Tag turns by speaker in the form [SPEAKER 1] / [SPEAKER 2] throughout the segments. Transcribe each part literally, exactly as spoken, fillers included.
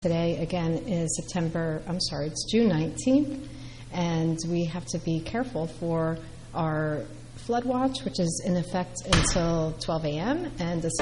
[SPEAKER 1] Today, again, is September, I'm sorry, it's June nineteenth, and we have to be careful for our flood watch, which is in effect until twelve a.m. and a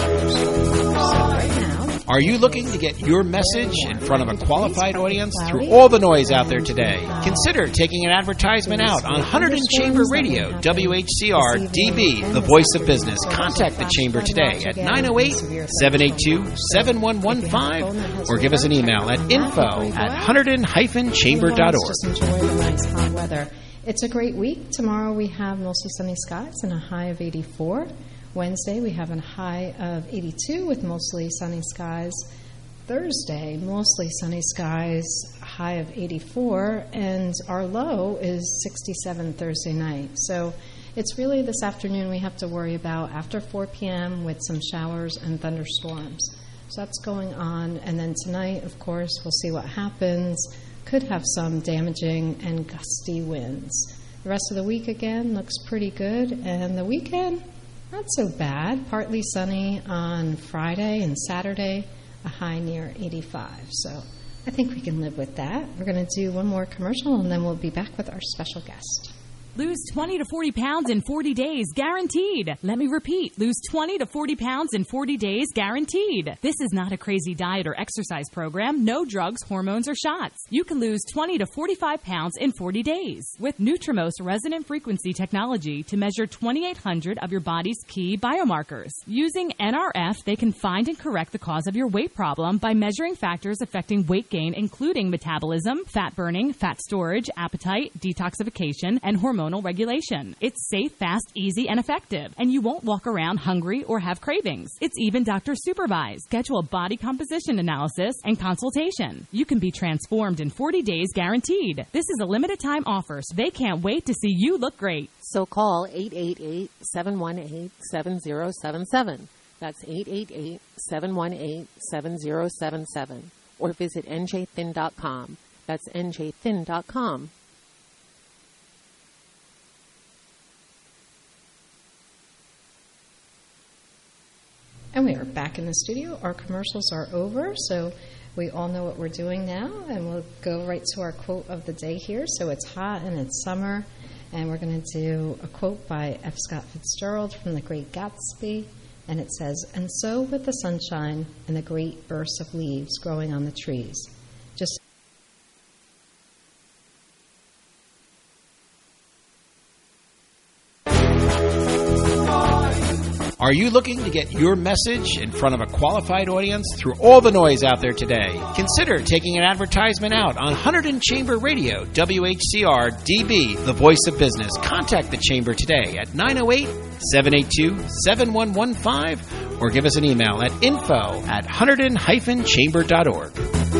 [SPEAKER 1] so right now.
[SPEAKER 2] Are you looking to get your message in front of a qualified audience through all the noise out there today? Consider taking an advertisement out on Hunterdon Chamber Radio, W H C R D B, the voice of business. Contact the Chamber today at nine oh eight, seven eight two, seven one one five or give us an email at info at hunterdon dash chamber dot org.
[SPEAKER 1] Just enjoy the nice hot weather. It's a great week. Tomorrow we have mostly sunny skies and a high of eighty-four. Wednesday we have a high of eighty-two with mostly sunny skies. Thursday, mostly sunny skies, high of eighty-four, and our low is sixty-seven Thursday night. So it's really this afternoon we have to worry about after four p.m. with some showers and thunderstorms. So that's going on. And then tonight, of course, we'll see what happens. Could have some damaging and gusty winds. The rest of the week, again, looks pretty good. And the weekend, not so bad. Partly sunny on Friday and Saturday, a high near eighty-five. So I think we can live with that. We're going to do one more commercial, and then we'll be back with our special guest.
[SPEAKER 3] Lose twenty to forty pounds in forty days, guaranteed. Let me repeat. Lose twenty to forty pounds in forty days, guaranteed. This is not a crazy diet or exercise program. No drugs, hormones, or shots. You can lose twenty to forty-five pounds in forty days with Nutrimos resonant frequency technology to measure twenty-eight hundred of your body's key biomarkers. Using N R F, they can find and correct the cause of your weight problem by measuring factors affecting weight gain, including metabolism, fat burning, fat storage, appetite, detoxification, and hormone regulation. It's safe, fast, easy, and effective, and you won't walk around hungry or have cravings. It's even doctor supervised. Schedule a body composition analysis and consultation. You can be transformed in forty days, guaranteed. This is a limited time offer, so they can't wait to see you look great.
[SPEAKER 4] So call eight eight eight, seven one eight, seven zero seven seven. That's eight eight eight, seven one eight, seven zero seven seven. Or visit N J thin dot com. That's N J thin dot com.
[SPEAKER 1] And we are back in the studio. Our commercials are over, so we all know what we're doing now, and we'll go right to our quote of the day here. So it's hot and it's summer, and we're going to do a quote by F. Scott Fitzgerald from The Great Gatsby, and it says, "And so with the sunshine and the great bursts of leaves growing on the trees, just
[SPEAKER 2] Are you looking to get your message in front of a qualified audience through all the noise out there today? Consider taking an advertisement out on Hunterdon Chamber Radio, W H C R D B, the voice of business. Contact the Chamber today at nine oh eight, seven eight two, seven one one five or give us an email at info at hunterdon dash chamber dot org.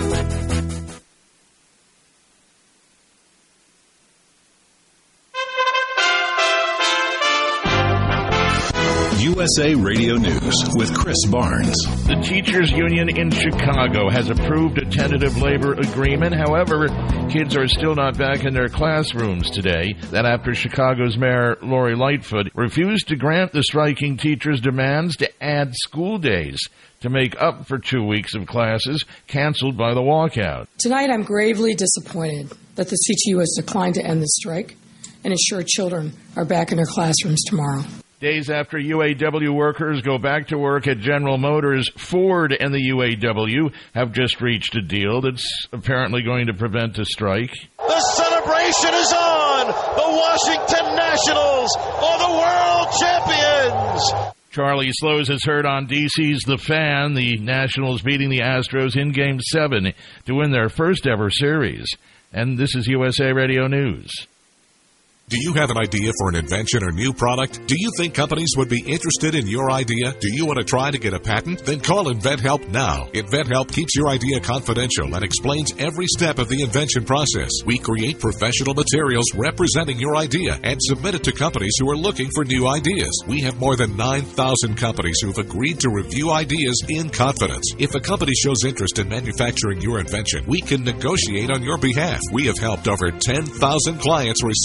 [SPEAKER 5] U S A Radio News with Chris Barnes.
[SPEAKER 6] The Teachers Union in Chicago has approved a tentative labor agreement. However, kids are still not back in their classrooms today. That after Chicago's Mayor Lori Lightfoot refused to grant the striking teachers' demands to add school days to make up for two weeks of classes canceled by the walkout.
[SPEAKER 7] Tonight, I'm gravely disappointed that the C T U has declined to end the strike and ensure children are back in their classrooms tomorrow.
[SPEAKER 6] Days after U A W workers go back to work at General Motors, Ford and the U A W have just reached a deal that's apparently going to prevent a strike.
[SPEAKER 8] The celebration is on! The Washington Nationals are the world champions!
[SPEAKER 6] Charlie Slows has heard on D C's The Fan, the Nationals beating the Astros in Game seven to win their first ever series. And this is U S A Radio News.
[SPEAKER 5] Do you have an idea for an invention or new product? Do you think companies would be interested in your idea? Do you want to try to get a patent? Then call InventHelp now. InventHelp keeps your idea confidential and explains every step of the invention process. We create professional materials representing your idea and submit it to companies who are looking for new ideas. We have more than nine thousand companies who have agreed to review ideas in confidence. If a company shows interest in manufacturing your invention, we can negotiate on your behalf. We have helped over ten thousand clients receive patent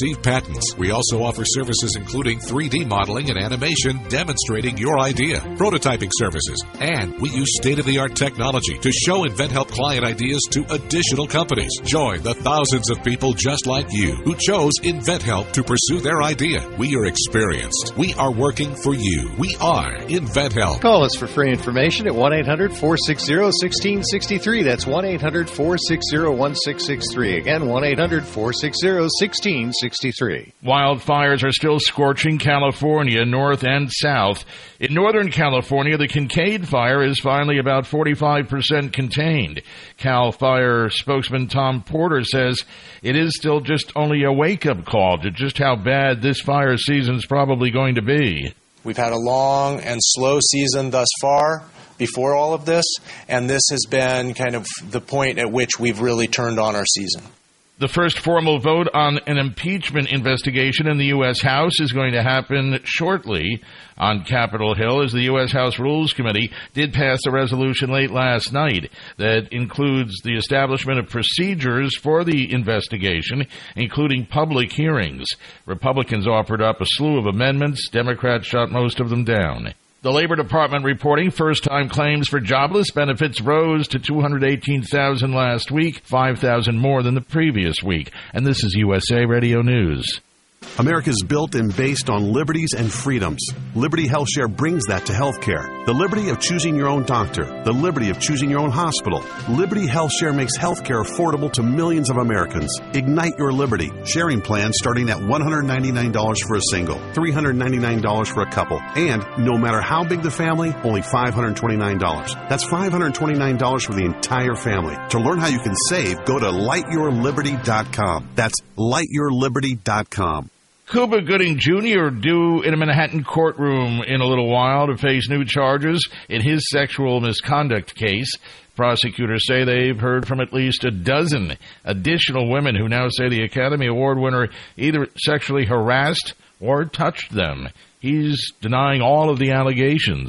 [SPEAKER 5] patents. We also offer services including three D modeling and animation demonstrating your idea, prototyping services, and we use state-of-the-art technology to show InventHelp client ideas to additional companies. Join the thousands of people just like you who chose InventHelp to pursue their idea. We are experienced. We are working for you. We are InventHelp.
[SPEAKER 9] Call us for free information at one eight hundred four six zero one six six three. That's one eight hundred four six zero one six six three. Again, one eight hundred four six zero one six six three.
[SPEAKER 6] Wildfires are still scorching California, north and south. In Northern California, the Kincaid fire is finally about forty-five percent contained. Cal Fire spokesman Tom Porter says it is still just only a wake-up call to just how bad this fire season is probably going to be.
[SPEAKER 10] We've had a long and slow season thus far before all of this, and this has been kind of the point at which we've really turned on our season.
[SPEAKER 6] The first formal vote on an impeachment investigation in the U S House is going to happen shortly on Capitol Hill, as the U S House Rules Committee did pass a resolution late last night that includes the establishment of procedures for the investigation, including public hearings. Republicans offered up a slew of amendments. Democrats shot most of them down. The Labor Department reporting first-time claims for jobless benefits rose to two hundred eighteen thousand last week, five thousand more than the previous week. And this is U S A Radio News.
[SPEAKER 11] America is built and based on liberties and freedoms. Liberty HealthShare brings that to healthcare. The liberty of choosing your own doctor. The liberty of choosing your own hospital. Liberty HealthShare makes healthcare affordable to millions of Americans. Ignite your liberty. Sharing plans starting at one hundred ninety-nine dollars for a single, three hundred ninety-nine dollars for a couple, and no matter how big the family, only five hundred twenty-nine dollars. That's five hundred twenty-nine dollars for the entire family. To learn how you can save, go to light your liberty dot com. That's light your liberty dot com.
[SPEAKER 6] Cuba Gooding Junior due in a Manhattan courtroom in a little while to face new charges in his sexual misconduct case. Prosecutors say they've heard from at least a dozen additional women who now say the Academy Award winner either sexually harassed or touched them. He's denying all of the allegations.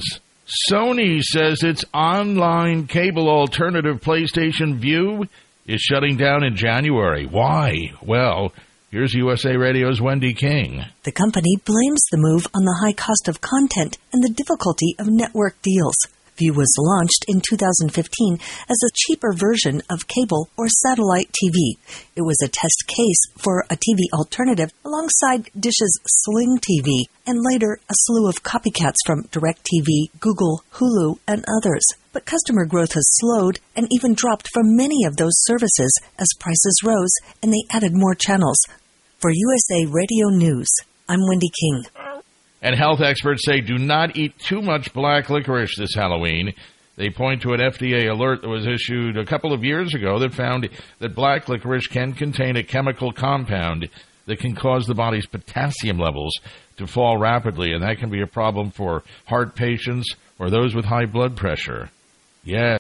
[SPEAKER 6] Sony says its online cable alternative PlayStation Vue is shutting down in January. Why? Well, here's U S A Radio's Wendy King.
[SPEAKER 12] The company blames the move on the high cost of content and the difficulty of network deals. Vue was launched in two thousand fifteen as a cheaper version of cable or satellite T V. It was a test case for a T V alternative alongside Dish's Sling T V, and later a slew of copycats from DirecTV, Google, Hulu, and others. But customer growth has slowed and even dropped for many of those services as prices rose and they added more channels. For U S A Radio News, I'm Wendy King.
[SPEAKER 6] And health experts say do not eat too much black licorice this Halloween. They point to an F D A alert that was issued a couple of years ago that found that black licorice can contain a chemical compound that can cause the body's potassium levels to fall rapidly, and that can be a problem for heart patients or those with high blood pressure. Yeah.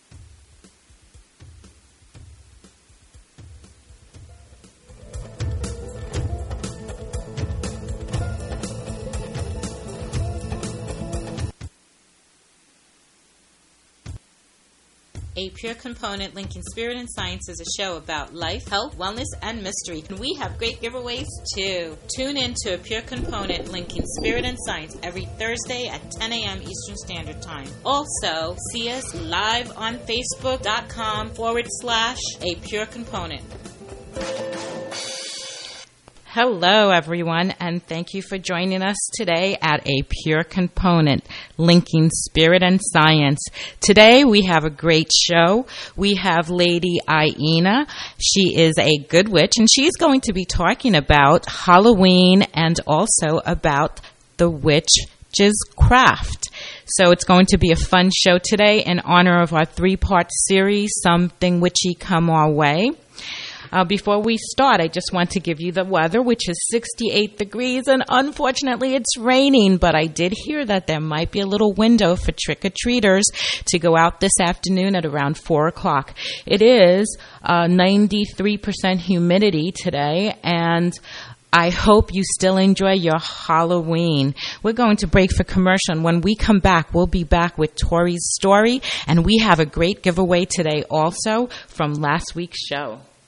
[SPEAKER 13] A Pure Component Linking Spirit and Science is a show about life, health, wellness, and mystery. And we have great giveaways, too. Tune in to A Pure Component Linking Spirit and Science every Thursday at ten a.m. Eastern Standard Time. Also, see us live on Facebook.com forward slash A Pure Component. Hello, everyone, and thank you for joining us today at A Pure Component, Linking Spirit and Science. Today, we have a great show. We have Lady Aina. She is a good witch, and she's going to be talking about Halloween and also about the witch's craft. So it's going to be a fun show today in honor of our three-part series, Something Witchy Come Our Way. Uh, before we start, I just want to give you the weather, which is sixty-eight degrees, and unfortunately it's raining, but I did hear that there might be a little window for trick-or-treaters to go out this afternoon at around four o'clock. It is uh, ninety-three percent humidity today, and I hope you still enjoy your Halloween. We're going to break for commercial, and when we come back, we'll be back with Tori's story, and we have a great giveaway today also from last week's show.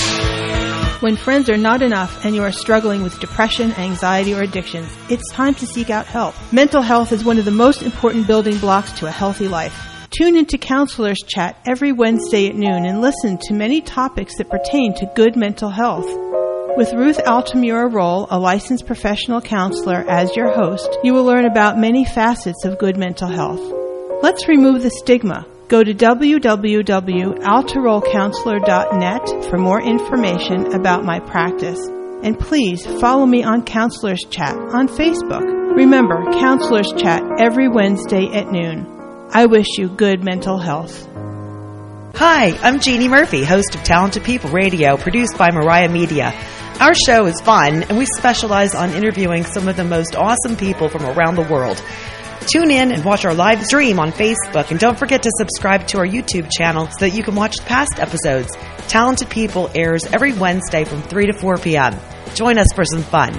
[SPEAKER 14] When friends are not enough and you are struggling with depression, anxiety, or addictions, it's time to seek out help. Mental health is one of the most important building blocks to a healthy life. Tune into Counselors Chat every Wednesday at noon and listen to many topics that pertain to good mental health. With Ruth Altamura Roll, a licensed professional counselor, as your host, you will learn about many facets of good mental health. Let's remove the stigma. Go to w w w dot altarol counselor dot net for more information about my practice. And please follow me on Counselors Chat on Facebook. Remember, Counselors Chat every Wednesday at noon. I wish you good mental health.
[SPEAKER 15] Hi, I'm Jeannie Murphy, host of Talented People Radio, produced by Mariah Media. Our show is fun, and we specialize on interviewing some of the most awesome people from around the world. Tune in and watch our live stream on Facebook, and don't forget to subscribe to our YouTube channel so that you can watch past episodes. Talented People airs every Wednesday from three to four p.m. Join us for some fun.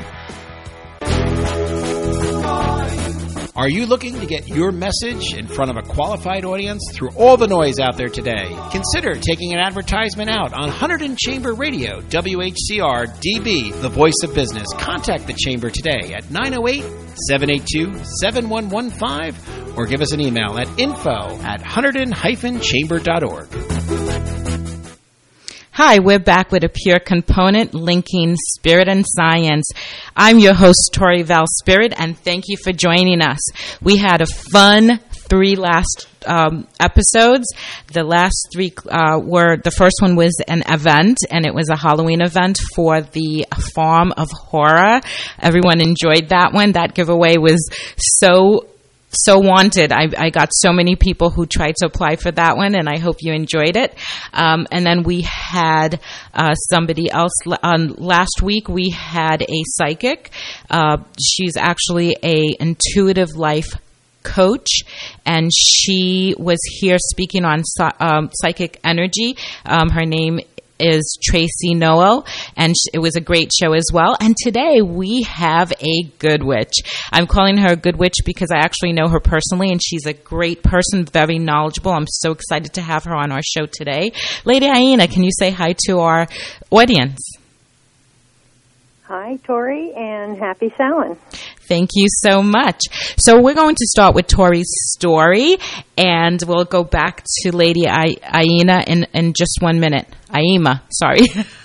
[SPEAKER 2] Are you looking to get your message in front of a qualified audience through all the noise out there today? Consider taking an advertisement out on Hunterdon Chamber Radio, W H C R D B, the voice of business. Contact the Chamber today at nine oh eight, seven eight two, seven one one five or give us an email at info at hunterdon dash chamber dot org.
[SPEAKER 13] Hi, we're back with a pure component linking spirit and science. I'm your host, Tori Val Spirit, and thank you for joining us. We had a fun three last um, episodes. The last three uh, were, the first one was an event, and it was a Halloween event for the Farm of Horror. Everyone enjoyed that one. That giveaway was so So wanted. I, I got so many people who tried to apply for that one, and I hope you enjoyed it. Um, and then we had uh, somebody else. Um, last week we had a psychic. Uh, she's actually a intuitive life coach, and she was here speaking on um, psychic energy. Um, her name is Tracy Noel, and it was a great show as well. And today we have a good witch. I'm calling her a good witch because I actually know her personally, and she's a great person, very knowledgeable. I'm so excited to have her on our show today. Lady Aina, can you say hi to our audience?
[SPEAKER 16] Hi, Tori, and happy Samhain.
[SPEAKER 13] Thank you so much. So we're going to start with Tori's story, and we'll go back to Lady I- Aina in, in just one minute. Aima, sorry.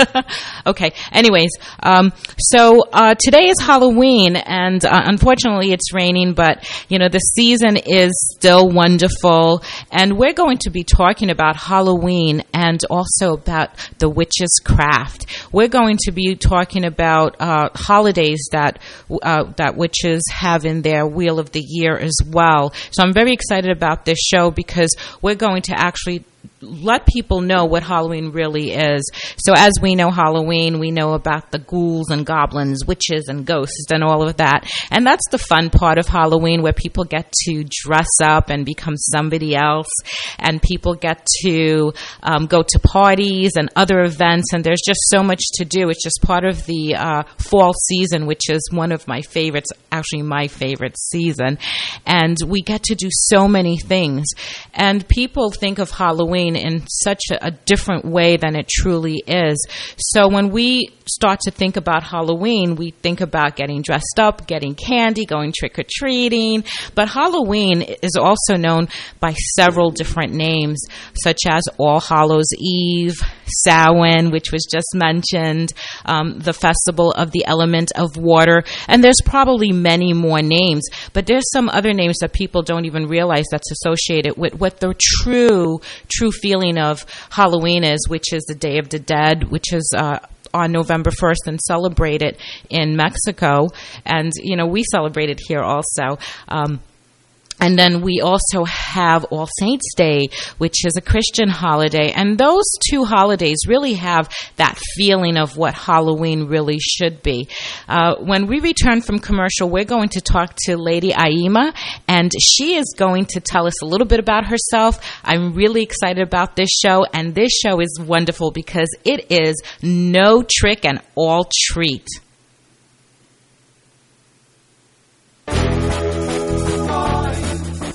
[SPEAKER 13] Okay, anyways, um, so uh, today is Halloween, and uh, unfortunately it's raining, but, you know, the season is still wonderful, and we're going to be talking about Halloween and also about the witch's craft. We're going to be talking about uh, holidays that uh, that witches have in their Wheel of the Year as well. So I'm very excited about this show because we're going to actually let people know what Halloween really is. So as we know Halloween, we know about the ghouls and goblins, witches and ghosts and all of that. And that's the fun part of Halloween, where people get to dress up and become somebody else, and people get to um, go to parties and other events, and there's just so much to do. It's just part of the uh, fall season, which is one of my favorites, actually my favorite season. And we get to do so many things. And people think of Halloween in such a, a different way than it truly is. So when we start to think about Halloween, we think about getting dressed up, getting candy, going trick-or-treating. But Halloween is also known by several different names, such as All Hallows Eve, Samhain, which was just mentioned, um, the Festival of the Element of Water, and there's probably many more names. But there's some other names that people don't even realize that's associated with what the true, true feeling of Halloween is, which is the Day of the Dead, which is uh, on November first and celebrated in Mexico. And, you know, we celebrate it here also. Um, And then we also have All Saints Day, which is a Christian holiday. And those two holidays really have that feeling of what Halloween really should be. Uh, when we return from commercial, we're going to talk to Lady Aima, and she is going to tell us a little bit about herself. I'm really excited about this show, and this show is wonderful because it is no trick and all treat.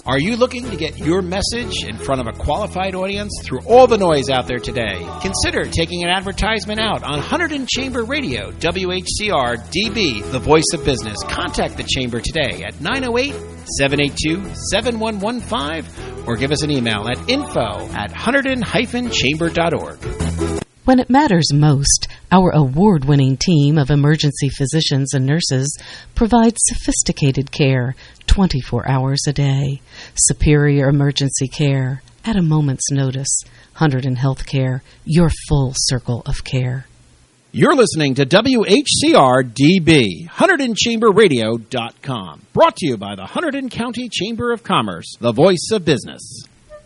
[SPEAKER 2] Are you looking to get your message in front of a qualified audience through all the noise out there today? Consider taking an advertisement out on Hunterdon Chamber Radio, W H C R D B, the voice of business. Contact the Chamber today at nine oh eight, seven eight two, seven one one five or give us an email at info at hunterdon dash chamber dot org.
[SPEAKER 17] When it matters most, our award-winning team of emergency physicians and nurses provides sophisticated care twenty-four hours a day. Superior emergency care at a moment's notice. Hunterdon Healthcare, your full circle of care.
[SPEAKER 2] You're listening to W H C R D B, Hunterdon Chamber Radio dot com. Brought to you by the Hunterdon County Chamber of Commerce, the voice of business.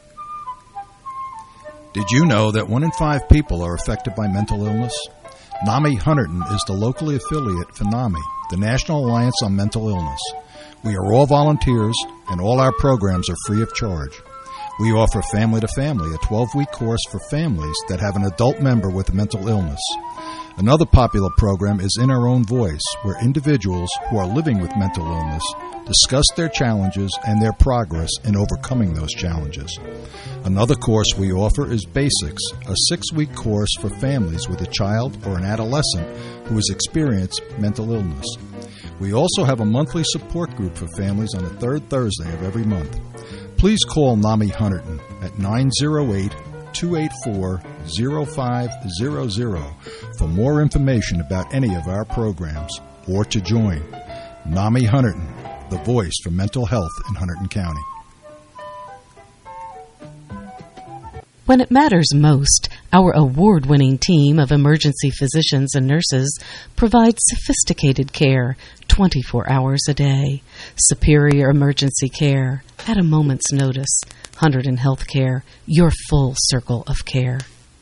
[SPEAKER 18] Did you know that one in five people are affected by mental illness? NAMI Hunterdon is the locally affiliate for NAMI, the National Alliance on Mental Illness. We are all volunteers, and all our programs are free of charge. We offer Family to Family, a twelve-week course for families that have an adult member with a mental illness. Another popular program is In Our Own Voice, where individuals who are living with mental illness discuss their challenges and their progress in overcoming those challenges. Another course we offer is Basics, a six-week course for families with a child or an adolescent who has experienced mental illness. We also have a monthly support group for families on the third Thursday of every month. Please call NAMI Hunterdon at nine oh eight, two eight four, oh five hundred for more information about any of our programs or to join. NAMI Hunterdon, the voice for mental health in Hunterdon County.
[SPEAKER 17] When it matters most, our award-winning team of emergency physicians and nurses provides sophisticated care twenty-four hours a day. Superior emergency care at a moment's notice. Hunterdon Healthcare, your full circle of care.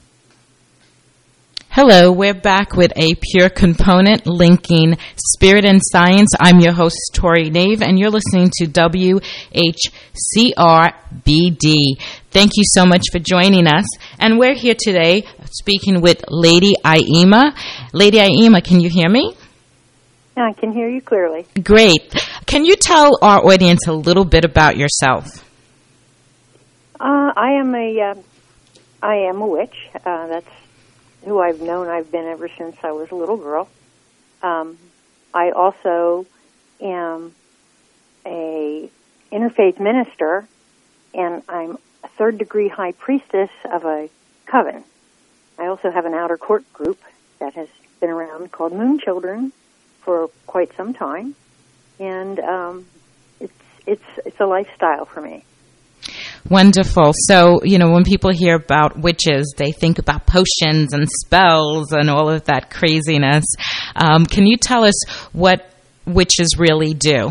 [SPEAKER 13] Hello, we're back with a pure component linking spirit and science. I'm your host, Tori Nave, and you're listening to W H C R B D. Thank you so much for joining us. And we're here today speaking with Lady Aima. Lady Aima, can you hear me?
[SPEAKER 16] I can hear you clearly.
[SPEAKER 13] Great. Can you tell our audience a little bit about yourself?
[SPEAKER 16] Uh, I am a, uh, I am a witch. Uh, that's who I've known. I've been ever since I was a little girl. Um, I also am a interfaith minister, and I'm a third degree high priestess of a coven. I also have an outer court group that has been around called Moon Children for quite some time, and um, it's it's it's a lifestyle for me.
[SPEAKER 13] Wonderful. So, you know, when people hear about witches, they think about potions and spells and all of that craziness. Um, can you tell us what witches really do?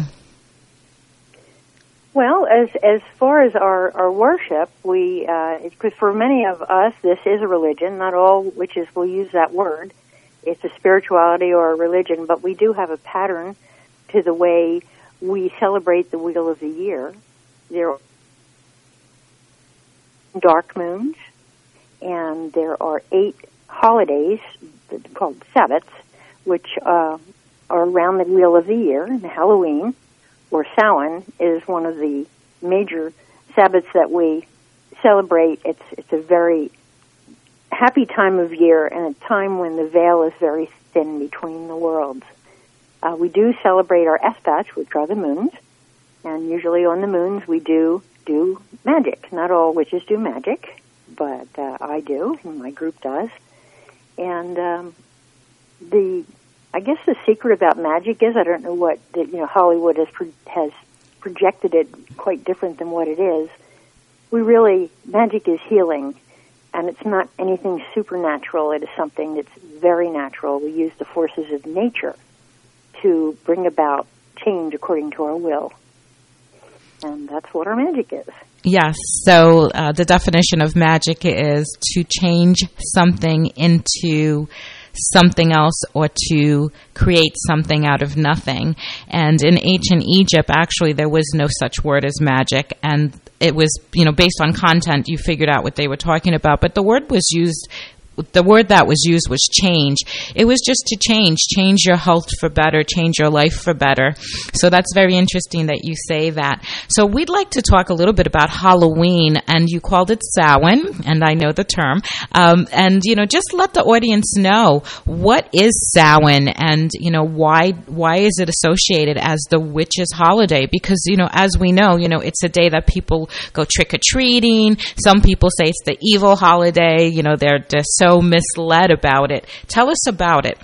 [SPEAKER 16] Well, as as far as our, our worship, we because uh, for many of us, this is a religion. Not all witches will use that word. It's a spirituality or a religion, but we do have a pattern to the way we celebrate the wheel of the year. There are dark moons, and there are eight holidays called Sabbats, which uh, are around the wheel of the year. And Halloween, or Samhain, is one of the major Sabbats that we celebrate. It's it's a very happy time of year and a time when the veil is very thin between the worlds. Uh, we do celebrate our Esbats, which are the moons, and usually on the moons we do do magic. Not all witches do magic, but uh, I do, and my group does. And um, the, I guess the secret about magic is, I don't know what, the, you know, Hollywood has pro- has projected it quite different than what it is. We really, magic is healing, and it's not anything supernatural. It is something that's very natural. We use the forces of nature to bring about change according to our will. And that's what our magic is.
[SPEAKER 13] Yes. So uh, the definition of magic is to change something into something else or to create something out of nothing. And in ancient Egypt, actually, there was no such word as magic. And it was, you know, based on content, you figured out what they were talking about. But the word was used the word that was used was change. It was just to change, change your health for better, change your life for better. So that's very interesting that you say that. So we'd like to talk a little bit about Halloween, and you called it Samhain, and I know the term. Um, and, you know, just let the audience know, what is Samhain, and, you know, why why is it associated as the witches' holiday? Because, you know, as we know, you know, it's a day that people go trick-or-treating. Some people say it's the evil holiday. You know, they're, they're so misled about it. Tell us about it.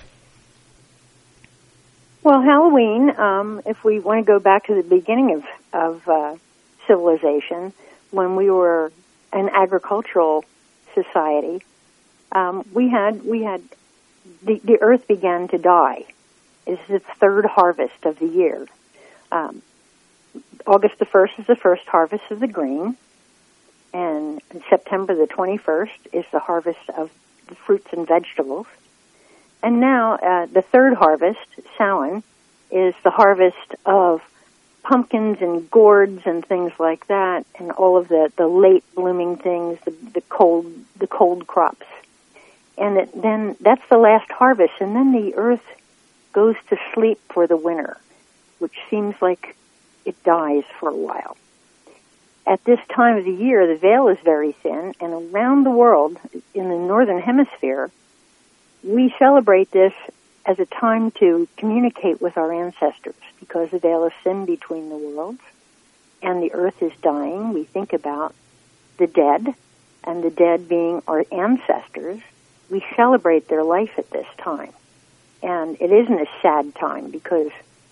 [SPEAKER 16] Well, Halloween, um, if we want to go back to the beginning of, of uh, civilization, when we were an agricultural society, um, we had we had the, the earth began to die. It's its third harvest of the year. Um, August the first is the first harvest of the grain, and September the twenty-first is the harvest of the fruits and vegetables. And now uh, the third harvest, Samhain, is the harvest of pumpkins and gourds and things like that, and all of the, the late blooming things, the, the cold the cold crops. And it, then that's the last harvest, and then the earth goes to sleep for the winter, which seems like it dies for a while. At this time of the year, the veil is very thin, and around the world, in the northern hemisphere, we celebrate this as a time to communicate with our ancestors, because the veil is thin between the worlds, and the earth is dying. We think about the dead, and the dead being our ancestors. We celebrate their life at this time. And it isn't a sad time, because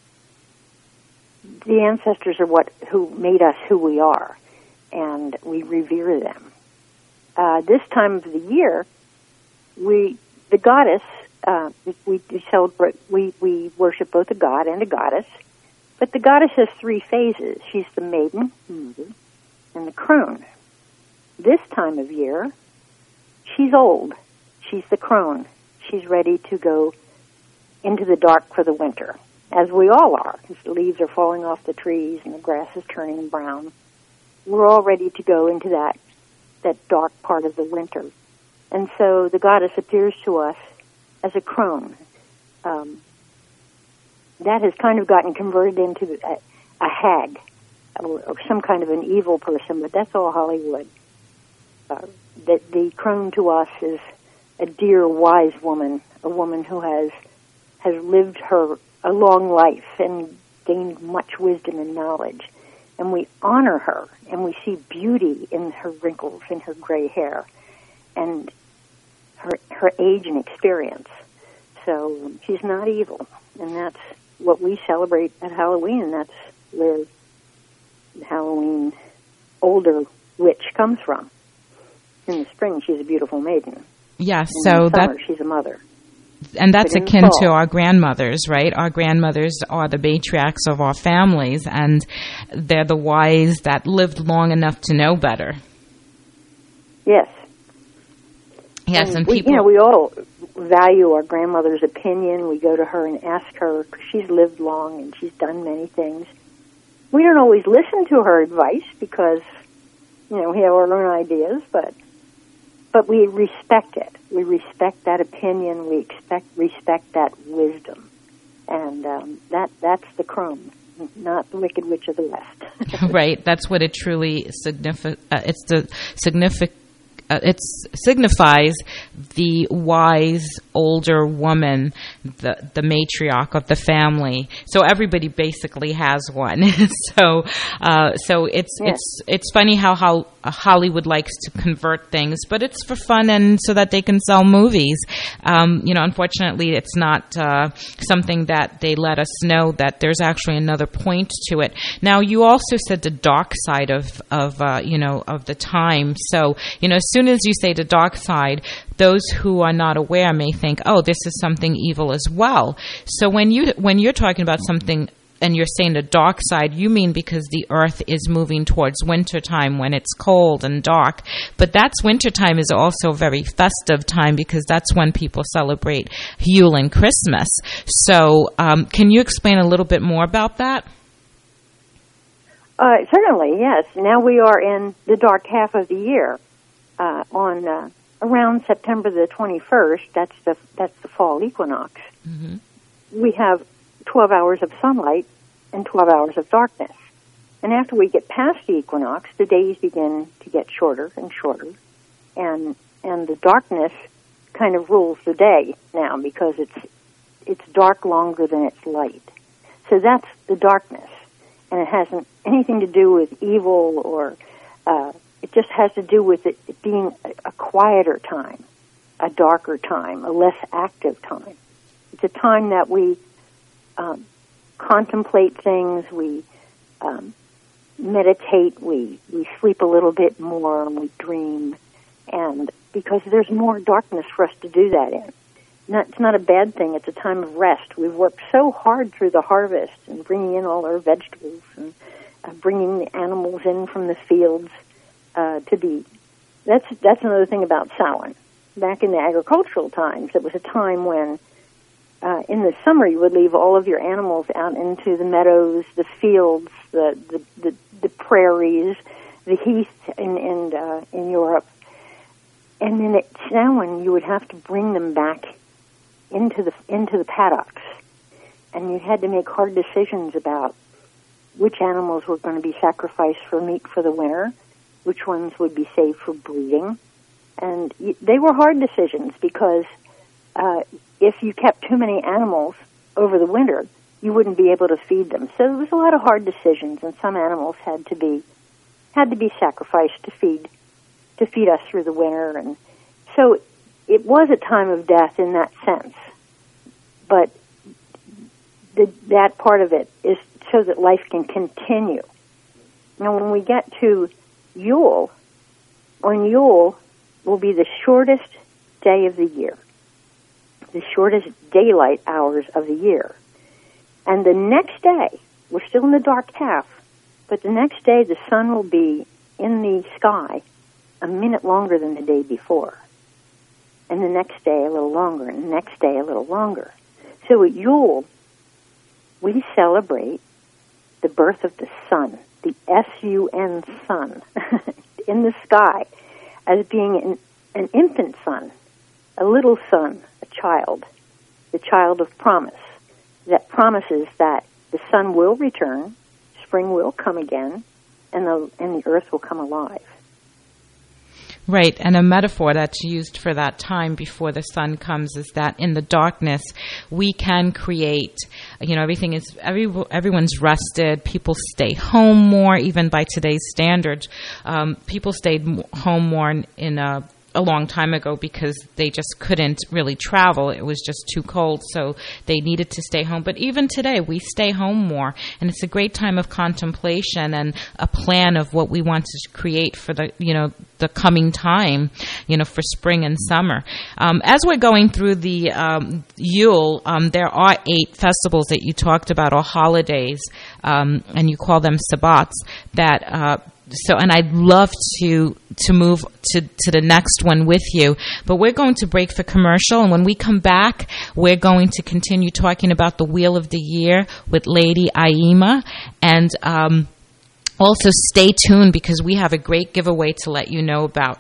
[SPEAKER 16] the ancestors are what who made us who we are, and we revere them. Uh, this time of the year, we the goddess uh, we, we celebrate we we worship both a god and a goddess, but the goddess has three phases. She's the maiden, mm-hmm, and the crone. This time of year, she's old. She's the crone. She's ready to go into the dark for the winter, as we all are. The leaves are falling off the trees and the grass is turning brown. We're all ready to go into that that dark part of the winter. And so the goddess appears to us as a crone. Um, that has kind of gotten converted into a, a hag, or, or some kind of an evil person, but that's all Hollywood. Uh, the, the crone to us is a dear, wise woman, a woman who has has lived her a long life and gained much wisdom and knowledge. And we honor her, and we see beauty in her wrinkles, in her gray hair, and her her age and experience. So she's not evil, and that's what we celebrate at Halloween, and that's where the Halloween older witch comes from. In the spring, she's a beautiful maiden.
[SPEAKER 13] Yes,
[SPEAKER 16] in
[SPEAKER 13] so
[SPEAKER 16] the summer,
[SPEAKER 13] that
[SPEAKER 16] she's a mother.
[SPEAKER 13] And that's
[SPEAKER 16] But in
[SPEAKER 13] akin
[SPEAKER 16] fall-
[SPEAKER 13] to our grandmothers, right? Our grandmothers are the matriarchs of our families, and they're the wise that lived long enough to know better.
[SPEAKER 16] Yes.
[SPEAKER 13] Yes, and,
[SPEAKER 16] and we,
[SPEAKER 13] people...
[SPEAKER 16] you know, we all value our grandmother's opinion. We go to her and ask her, because she's lived long and she's done many things. We don't always listen to her advice because, you know, we have our own ideas, but but we respect it. We respect that opinion. We expect respect that wisdom, and um, that that's the crone, not the Wicked Witch of the West.
[SPEAKER 13] Right. That's what it truly signifies. Uh, it's the significant. Uh, it signifies the wise older woman, the the matriarch of the family. So everybody basically has one. so uh, so it's
[SPEAKER 16] Yeah.
[SPEAKER 13] it's it's funny how how Hollywood likes to convert things, but it's for fun and so that they can sell movies. Um, you know, unfortunately, it's not uh, something that they let us know that there's actually another point to it. Now, you also said the dark side of of uh, you know of the time. So you know, as soon as you say the dark side, those who are not aware may think, oh, this is something evil as well. So when you when you're talking about something and you're saying the dark side, you mean because the earth is moving towards wintertime when it's cold and dark. But that's wintertime is also a very festive time because that's when people celebrate Yule and Christmas. So um, can you explain a little bit more about that?
[SPEAKER 16] Uh, certainly, yes. Now we are in the dark half of the year. Uh, on uh, around September the twenty-first, that's the that's the fall equinox,
[SPEAKER 13] Mm-hmm.
[SPEAKER 16] we have twelve hours of sunlight and twelve hours of darkness. And after we get past the equinox, the days begin to get shorter and shorter, and and the darkness kind of rules the day now because it's it's dark longer than it's light. So that's the darkness, and it hasn't anything to do with evil or uh, it just has to do with it, it being a, a quieter time, a darker time, a less active time. It's a time that we um, contemplate things, we um, meditate, we, we sleep a little bit more, and we dream, and because there's more darkness for us to do that in. Not, it's not a bad thing. It's a time of rest. We've worked so hard through the harvest and bringing in all our vegetables and uh, bringing the animals in from the fields uh, to be. That's that's another thing about Samhain. Back in the agricultural times, it was a time when uh, in the summer you would leave all of your animals out into the meadows, the fields, the the, the, the prairies, the heath in in, uh, in Europe. And then at Samhain, you would have to bring them back into the into the paddocks, and you had to make hard decisions about which animals were going to be sacrificed for meat for the winter, which ones would be saved for breeding, and y- they were hard decisions because uh, if you kept too many animals over the winter, you wouldn't be able to feed them. So there was a lot of hard decisions, and some animals had to be had to be sacrificed to feed to feed us through the winter, and so it was a time of death in that sense, but the, that part of it is so that life can continue. Now, when we get to Yule, on Yule will be the shortest day of the year, the shortest daylight hours of the year. And the next day, we're still in the dark half, but the next day the sun will be in the sky a minute longer than the day before. And the next day a little longer, and the next day a little longer. So at Yule, we celebrate the birth of the sun, the S U N sun, in the sky, as being an, an infant sun, a little sun, a child, the child of promise, that promises that the sun will return, spring will come again, and the, and the earth will come alive.
[SPEAKER 13] Right, and a metaphor that's used for that time before the sun comes is that in the darkness we can create, you know, everything is, every, everyone's rested, people stay home more, even by today's standards. Um, people stayed home more in, in a a long time ago because they just couldn't really travel. It was just too cold, so they needed to stay home. But even today, we stay home more, and it's a great time of contemplation and a plan of what we want to create for the, you know, the coming time, you know, for spring and summer. Um, as we're going through the um, Yule, um, there are eight festivals that you talked about, or holidays, um, and you call them sabbats, that uh, So, and I'd love to to move to, to the next one with you, but we're going to break for commercial, and when we come back, we're going to continue talking about the Wheel of the Year with Lady Aima, and um, also stay tuned because we have a great giveaway to let you know about.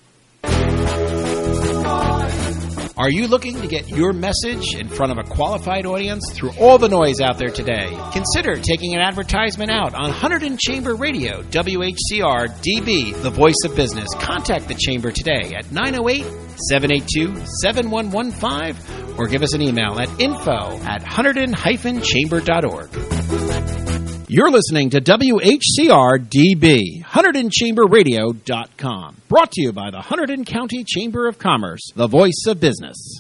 [SPEAKER 2] Are you looking to get your message in front of a qualified audience through all the noise out there today? Consider taking an advertisement out on Hunterdon Chamber Radio, W H C R D B, the voice of business. Contact the Chamber today at nine oh eight, seven eight two, seven one one five or give us an email at info at hunterdon dash chamber dot org. You're listening to W H C R D B, Hunterdon Chamber Radio dot com. Brought to you by the Hunterdon County Chamber of Commerce, the voice of business.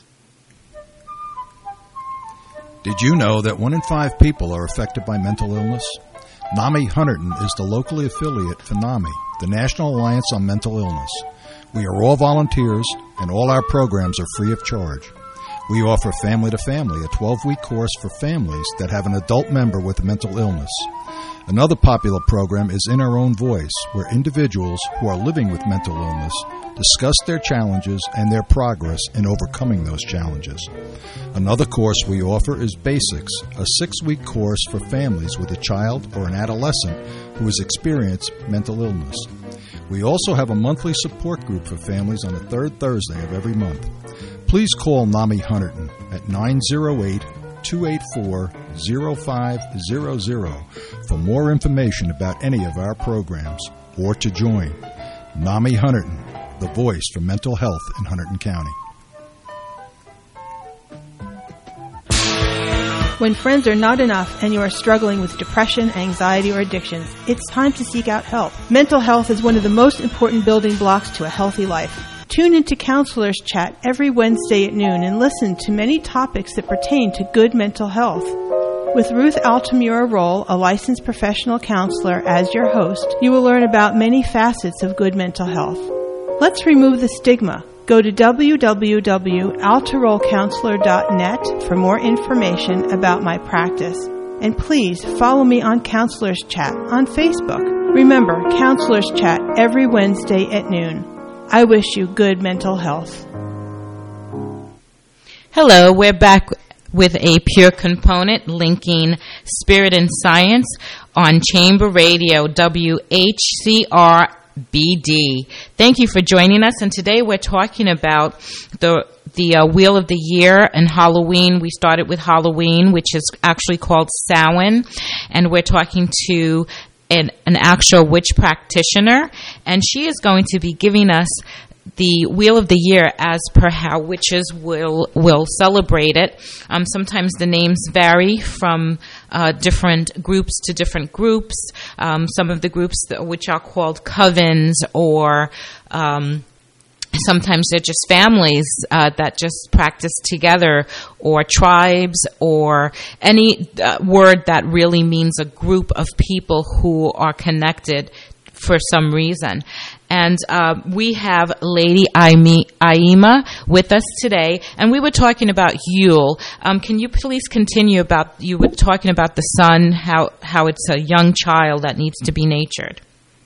[SPEAKER 18] Did you know that one in five people are affected by mental illness? NAMI Hunterdon is the locally affiliate for NAMI, the National Alliance on Mental Illness. We are all volunteers, and all our programs are free of charge. We offer Family to Family, a twelve-week course for families that have an adult member with a mental illness. Another popular program is In Our Own Voice, where individuals who are living with mental illness discuss their challenges and their progress in overcoming those challenges. Another course we offer is Basics, a six-week course for families with a child or an adolescent who has experienced mental illness. We also have a monthly support group for families on the third Thursday of every month. Please call NAMI Hunterdon at nine oh eight, two eight four, oh five hundred for more information about any of our programs or to join. NAMI Hunterdon, the voice for mental health in Hunterdon County.
[SPEAKER 14] When friends are not enough and you are struggling with depression, anxiety, or addictions, it's time to seek out help. Mental health is one of the most important building blocks to a healthy life. Tune into Counselors Chat every Wednesday at noon and listen to many topics that pertain to good mental health. With Ruth Altamura Roll, a licensed professional counselor, as your host, you will learn about many facets of good mental health. Let's remove the stigma. Go to w w w dot altaroll counselor dot net for more information about my practice. And please follow me on Counselors Chat on Facebook. Remember, Counselors Chat every Wednesday at noon. I wish you good mental health.
[SPEAKER 13] Hello, we're back with a pure component linking spirit and science on Chamber Radio, W H C R B D. Thank you for joining us, and today we're talking about the the uh, Wheel of the Year and Halloween. We started with Halloween, which is actually called Samhain, and we're talking to an, an actual witch practitioner, and she is going to be giving us the Wheel of the Year as per how witches will will celebrate it. Um, sometimes the names vary from uh, different groups to different groups. Um, some of the groups that, which are called covens, or um, sometimes they're just families uh, that just practice together, or tribes, or any uh, word that really means a group of people who are connected for some reason. And uh, we have Lady Aima with us today, and we were talking about Yule. Um, can you please continue about, you were talking about the sun, how, how it's a young child that needs to be nurtured.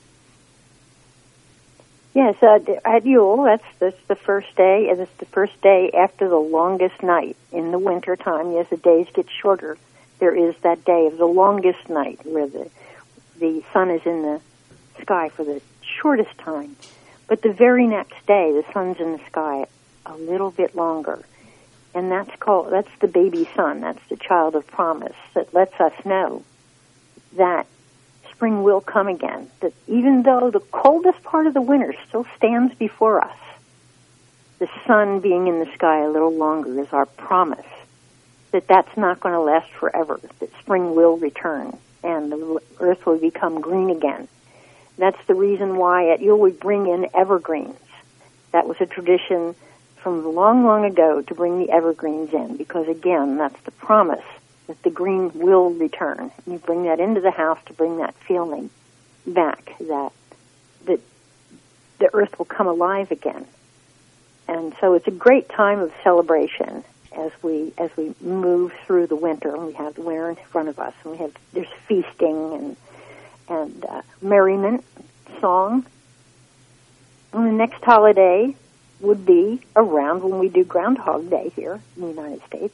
[SPEAKER 16] Yes, uh, at Yule, that's, that's the first day, and it's the first day after the longest night in the winter time. Yes, the days get shorter. There is that day of the longest night where the the sun is in the sky for the shortest time. But the very next day, the sun's in the sky a little bit longer. And that's called, that's the baby sun. That's the child of promise that lets us know that spring will come again. That even though the coldest part of the winter still stands before us, the sun being in the sky a little longer is our promise that that's not going to last forever, that spring will return and the earth will become green again. That's the reason why at Yule we bring in evergreens. That was a tradition from long, long ago to bring the evergreens in, because again, that's the promise that the green will return. You bring that into the house to bring that feeling back, that that the earth will come alive again. And so it's a great time of celebration as we as we move through the winter, and we have the winter in front of us, and we have there's feasting and and uh, merriment, song. And the next holiday would be around when we do Groundhog Day here in the United States.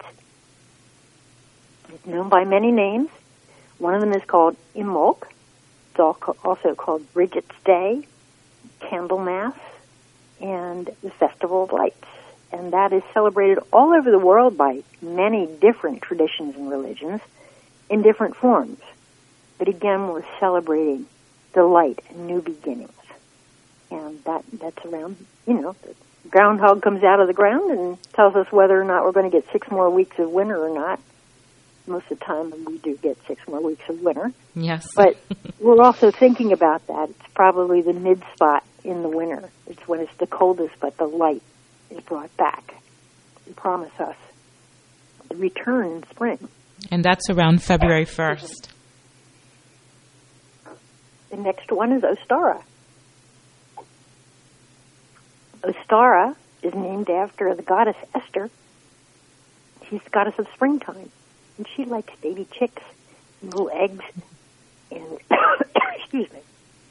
[SPEAKER 16] It's known by many names. One of them is called Imbolc. It's also called Bridget's Day, Candlemas, and the Festival of Lights. And that is celebrated all over the world by many different traditions and religions in different forms. But again, we're celebrating the light and new beginnings. And that that's around, you know, the groundhog comes out of the ground and tells us whether or not we're going to get six more weeks of winter or not. Most of the time we do get six more weeks of winter.
[SPEAKER 13] Yes.
[SPEAKER 16] But we're also thinking about that. It's probably the mid-spot in the winter. It's when it's the coldest, but the light is brought back. They promise us the return in spring.
[SPEAKER 13] And that's around February first.
[SPEAKER 16] The next one is Ostara. Ostara is named after the goddess Esther. She's the goddess of springtime. And she likes baby chicks, little eggs, and, excuse me.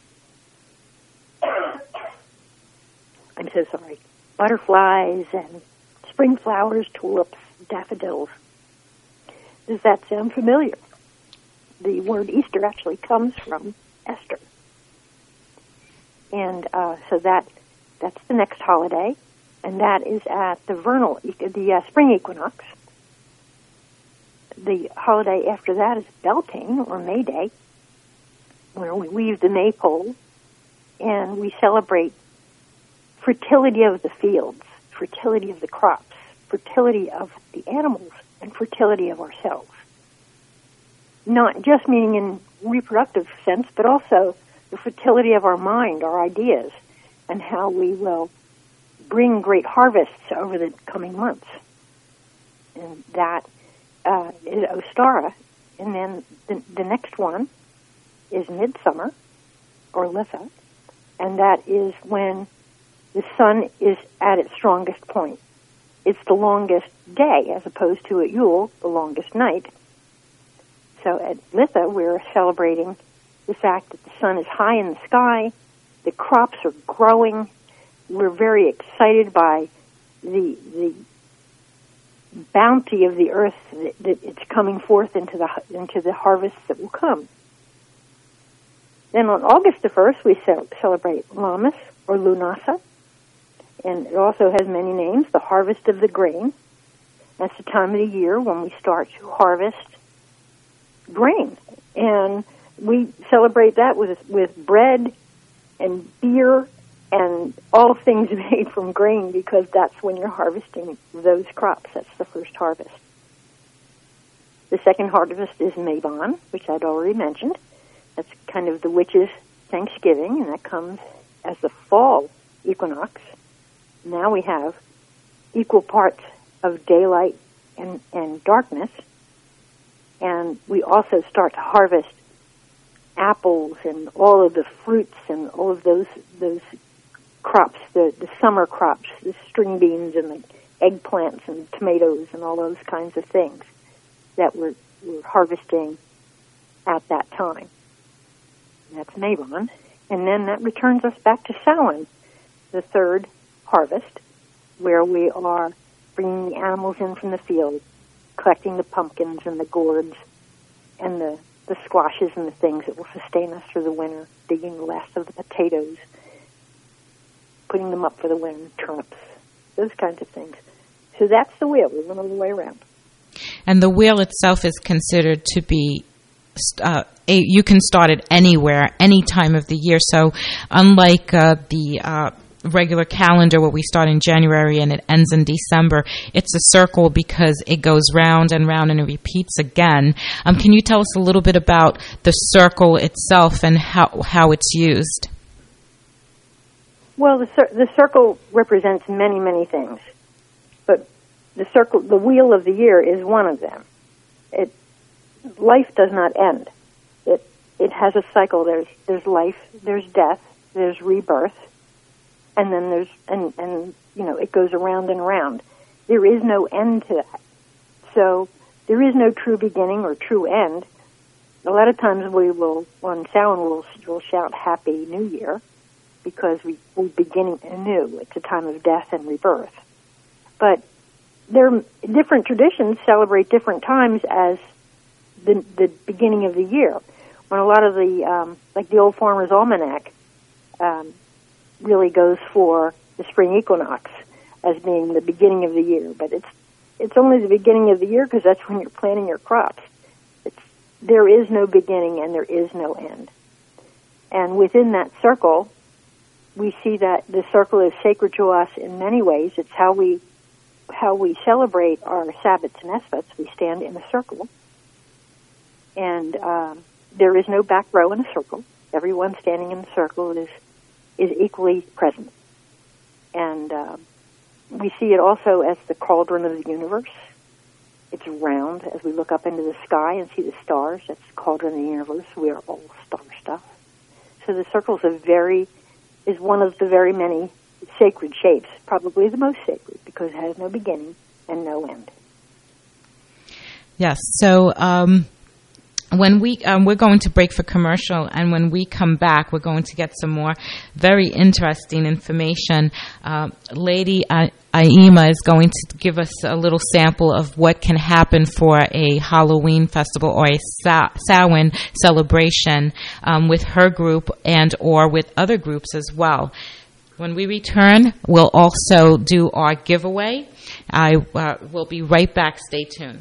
[SPEAKER 16] I'm so sorry. Butterflies and spring flowers, tulips, daffodils. Does that sound familiar? The word Easter actually comes from Esther. And uh, so that that's the next holiday, and that is at the vernal, the uh, spring equinox. The holiday after that is Beltane, or May Day, where we weave the maypole, and we celebrate fertility of the fields, fertility of the crops, fertility of the animals, and fertility of ourselves. Not just meaning in reproductive sense, but also the fertility of our mind, our ideas, and how we will bring great harvests over the coming months. And that uh, is Ostara. And then the, the next one is Midsummer, or Litha, and that is when the sun is at its strongest point. It's the longest day, as opposed to at Yule, the longest night. So at Litha, we're celebrating the fact that the sun is high in the sky, the crops are growing. We're very excited by the the bounty of the earth that, that it's coming forth into the into the harvests that will come. Then on August the first, we ce- celebrate Lammas, or Lunasa, and it also has many names, the harvest of the grain. That's the time of the year when we start to harvest grain. And we celebrate that with with bread and beer and all things made from grain, because that's when you're harvesting those crops. That's the first harvest. The second harvest is Mabon, which I'd already mentioned. That's kind of the witches' Thanksgiving, and that comes as the fall equinox. Now we have equal parts of daylight and, and darkness, and we also start to harvest apples and all of the fruits and all of those those crops, the, the summer crops, the string beans and the eggplants and tomatoes and all those kinds of things that we're, we're harvesting at that time. That's Mabon. And then that returns us back to Samhain, the third harvest, where we are bringing the animals in from the field, collecting the pumpkins and the gourds and the, the squashes and the things that will sustain us through the winter, digging the last of the potatoes, putting them up for the winter, turnips, those kinds of things. So that's the wheel. We went all the way around.
[SPEAKER 13] And the wheel itself is considered to be Uh, a, you can start it anywhere, any time of the year. So unlike uh, the uh, regular calendar where we start in January and it ends in December, it's a circle because it goes round and round and it repeats again. Um, can you tell us a little bit about the circle itself and how, how it's used?
[SPEAKER 16] Well, the, cir- the circle represents many, many things. But the circle, the wheel of the year is one of them. It Life does not end. It it has a cycle. There's there's life, there's death, there's rebirth, and then there's and and you know it goes around and around. There is no end to that. So there is no true beginning or true end. A lot of times we will on Samhain we'll we'll shout Happy New Year because we we're beginning anew. It's a time of death and rebirth. But there different traditions celebrate different times as The, the beginning of the year, when a lot of the, um, like the Old Farmer's Almanac, um, really goes for the spring equinox as being the beginning of the year. But it's it's only the beginning of the year because that's when you're planting your crops. It's, there is no beginning and there is no end. And within that circle, we see that the circle is sacred to us in many ways. It's how we how we celebrate our Sabbats and Esbats. We stand in a circle. And um, there is no back row in a circle. Everyone standing in the circle is is equally present. And um, we see it also as the cauldron of the universe. It's round as we look up into the sky and see the stars. That's the cauldron of the universe. We are all star stuff. So the circle is a very is one of the very many sacred shapes, probably the most sacred because it has no beginning and no end.
[SPEAKER 13] Yes. So. Um when we um, we're going to break for commercial, and when we come back, we're going to get some more very interesting information. Uh, Lady uh, Aima is going to give us a little sample of what can happen for a Halloween festival or a Sa- Samhain celebration um, with her group and or with other groups as well. When we return, we'll also do our giveaway. I uh, will be right back. Stay tuned.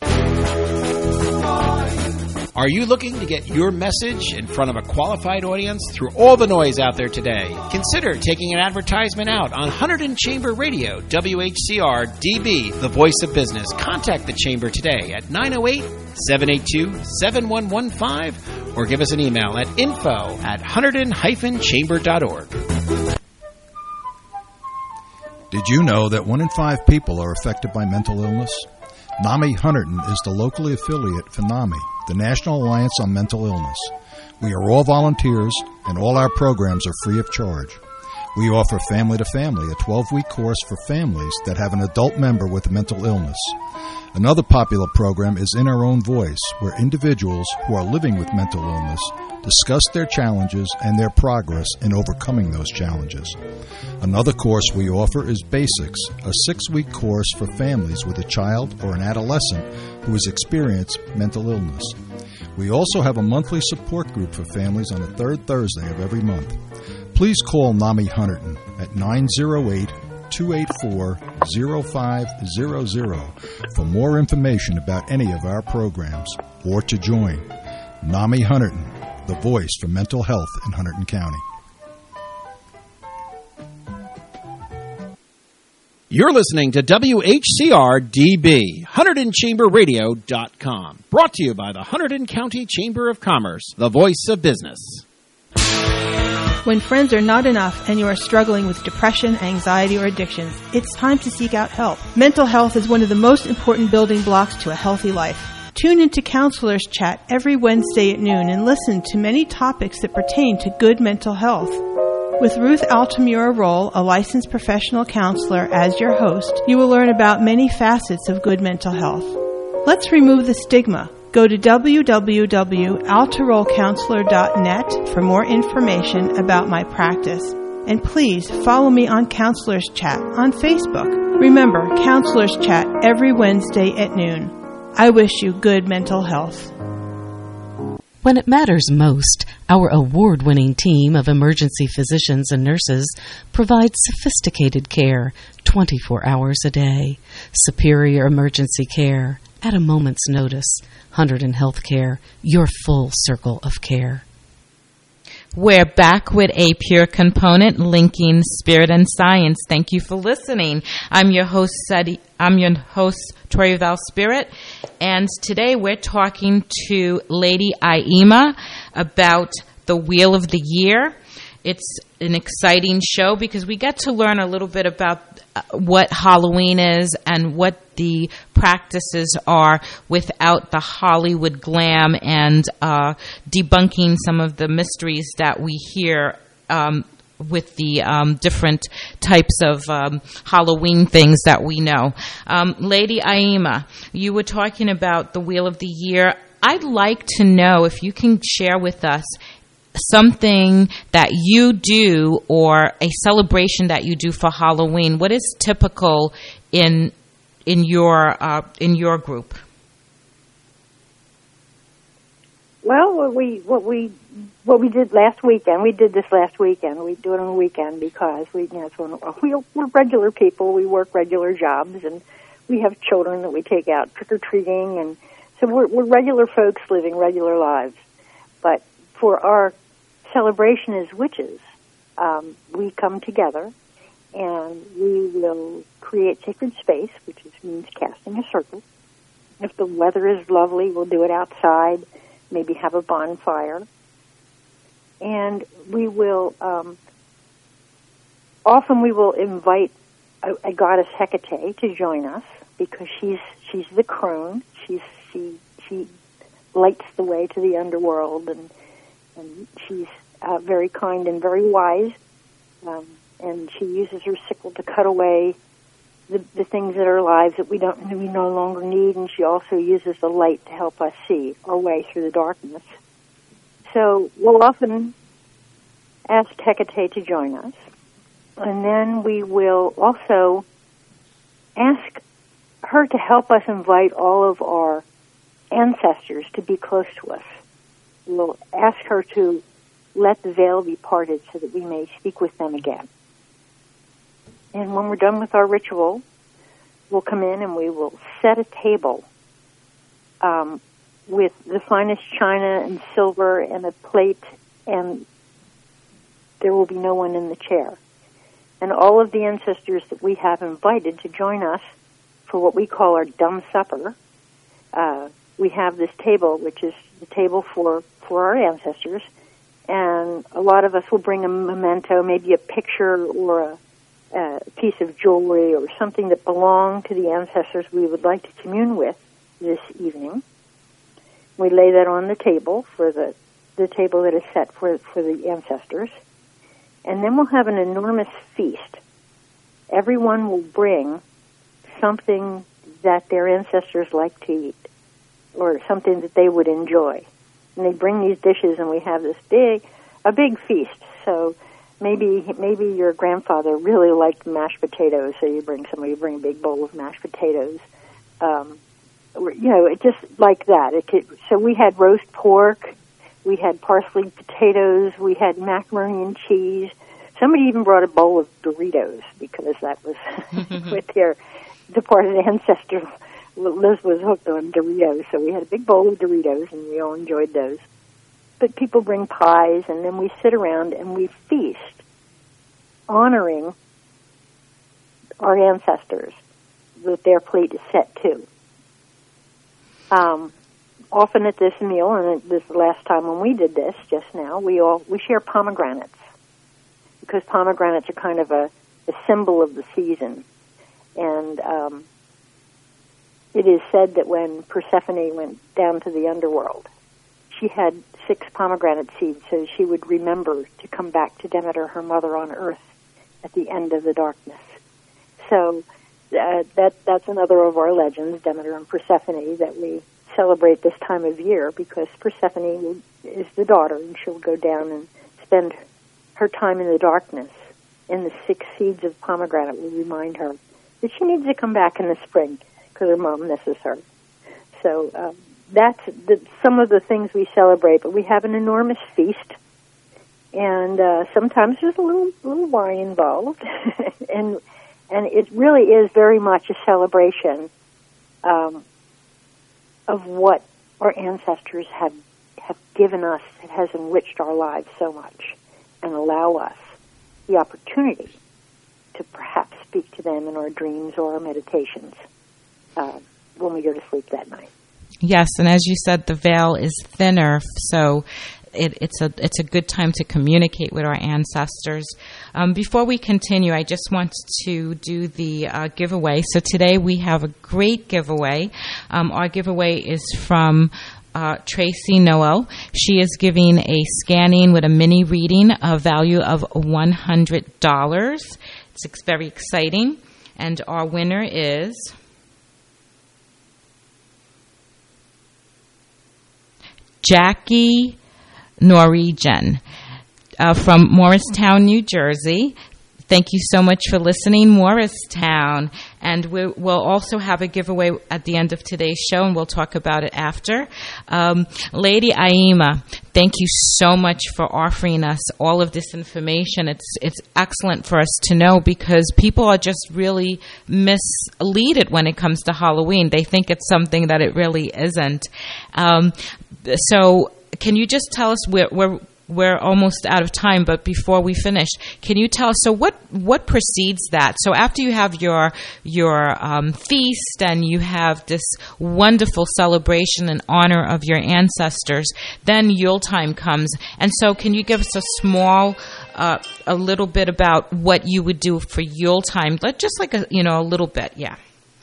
[SPEAKER 2] Are you looking to get your message in front of a qualified audience through all the noise out there today? Consider taking an advertisement out on Hunterdon Chamber Radio, W H C R D B, the voice of business. Contact the Chamber today at nine oh eight, seven eight two, seven one one five or give us an email at info at hunterdon dash chamber dot org.
[SPEAKER 18] Did you know that one in five people are affected by mental illness? NAMI Hunterdon is the locally affiliate for NAMI, the National Alliance on Mental Illness. We are all volunteers, and all our programs are free of charge. We offer Family to Family, a twelve-week course for families that have an adult member with a mental illness. Another popular program is In Our Own Voice, where individuals who are living with mental illness discuss their challenges and their progress in overcoming those challenges. Another course we offer is Basics, a six-week course for families with a child or an adolescent who has experienced mental illness. We also have a monthly support group for families on the third Thursday of every month. Please call NAMI Hunterdon at nine oh eight, two eight four, oh five hundred for more information about any of our programs or to join. NAMI Hunterdon, the voice for mental health in Hunterdon County.
[SPEAKER 2] You're listening to W H C R D B, Hunterdon Chamber Radio dot com. Brought to you by the Hunterdon County Chamber of Commerce, the voice of business.
[SPEAKER 14] When friends are not enough and you are struggling with depression, anxiety, or addictions, it's time to seek out help. Mental health is one of the most important building blocks to a healthy life. Tune into Counselors Chat every Wednesday at noon and listen to many topics that pertain to good mental health. With Ruth Altamura Roll, a licensed professional counselor, as your host, you will learn about many facets of good mental health. Let's remove the stigma. Go to w w w dot altaroll counselor dot net for more information about my practice. And please follow me on Counselors Chat on Facebook. Remember, Counselors Chat every Wednesday at noon. I wish you good mental health.
[SPEAKER 17] When it matters most, our award-winning team of emergency physicians and nurses provides sophisticated care twenty-four hours a day. Superior emergency care at a moment's notice. Hunterdon Healthcare, your full circle of care.
[SPEAKER 13] We're back with a pure component linking spirit and science. Thank you for listening. I'm your host, Sadi, I'm your host, Tori Val Spirit, and today we're talking to Lady Aima about the Wheel of the Year. It's an exciting show because we get to learn a little bit about what Halloween is and what the practices are without the Hollywood glam and uh, debunking some of the mysteries that we hear um, with the um, different types of um, Halloween things that we know. Um, Lady Aima, you were talking about the Wheel of the Year. I'd like to know if you can share with us something that you do or a celebration that you do for Halloween. What is typical in in your uh, in your group?
[SPEAKER 16] Well, what we what we what we did last weekend, we did this last weekend. We do it on the weekend because we, you know, it's when we, we're regular people. We work regular jobs, and we have children that we take out trick or treating, and so we're, we're regular folks living regular lives. But for our celebration as witches, um, we come together and we will create sacred space, which is, means casting a circle. If the weather is lovely, we'll do it outside, maybe have a bonfire. And we will, um, often we will invite a, a goddess Hecate to join us because she's she's the crone. She's, she she lights the way to the underworld, and and she's uh, very kind and very wise. Um, and she uses her sickle to cut away the, the things in our lives that we don't we no longer need, and she also uses the light to help us see our way through the darkness. So we'll often ask Hecate to join us, and then we will also ask her to help us invite all of our ancestors to be close to us. We'll ask her to let the veil be parted so that we may speak with them again. And when we're done with our ritual, we'll come in and we will set a table um, with the finest china and silver and a plate, and there will be no one in the chair. And all of the ancestors that we have invited to join us for what we call our dumb supper, uh, we have this table, which is the table for, for our ancestors, and a lot of us will bring a memento, maybe a picture or a a piece of jewelry or something that belonged to the ancestors we would like to commune with this evening. We lay that on the table for the, the table that is set for, for the ancestors. And then we'll have an enormous feast. Everyone will bring something that their ancestors like to eat or something that they would enjoy. And they bring these dishes and we have this big, a big feast. So Maybe maybe your grandfather really liked mashed potatoes, so you bring somebody, you bring a big bowl of mashed potatoes. Um, you know, it just like that. It could, so we had roast pork, we had parsley potatoes, we had macaroni and cheese. Somebody even brought a bowl of Doritos because that was with their departed ancestors. Liz was hooked on Doritos, so we had a big bowl of Doritos, and we all enjoyed those. But people bring pies, and then we sit around and we feast, honoring our ancestors with their plate is set too. Um, often at this meal, and this last time when we did this just now, we all we share pomegranates because pomegranates are kind of a, a symbol of the season, and um, it is said that when Persephone went down to the underworld, she had six pomegranate seeds so she would remember to come back to Demeter, her mother on earth, at the end of the darkness. So uh, that that's another of our legends, Demeter and Persephone, that we celebrate this time of year because Persephone is the daughter, and she'll go down and spend her time in the darkness, and the six seeds of pomegranate will remind her that she needs to come back in the spring because her mom misses her. So um, that's the, some of the things we celebrate, but we have an enormous feast, and uh, sometimes there's a little little wine involved, and and it really is very much a celebration um, of what our ancestors have have given us. It has enriched our lives so much, and allow us the opportunity to perhaps speak to them in our dreams or our meditations uh, when we go to sleep that night.
[SPEAKER 13] Yes, and as you said, the veil is thinner, so it, it's a it's a good time to communicate with our ancestors. Um, before we continue, I just want to do the uh, giveaway. So today we have a great giveaway. Um, our giveaway is from uh, Tracy Noel. She is giving a scanning with a mini reading of value of one hundred dollars. It's very exciting, and our winner is Jackie Norwegian uh, from Morristown, New Jersey. Thank you so much for listening, Morristown. And we, we'll also have a giveaway at the end of today's show, and we'll talk about it after. Um, Lady Aima, thank you so much for offering us all of this information. It's it's excellent for us to know because people are just really misleaded when it comes to Halloween. They think it's something that it really isn't. Um, so can you just tell us where... where We're almost out of time, but before we finish, can you tell us, so what, what precedes that? So after you have your your um, feast and you have this wonderful celebration in honor of your ancestors, then Yuletime comes. And so can you give us a small, uh, a little bit about what you would do for Yuletime? Just like a, you know, a little bit, yeah.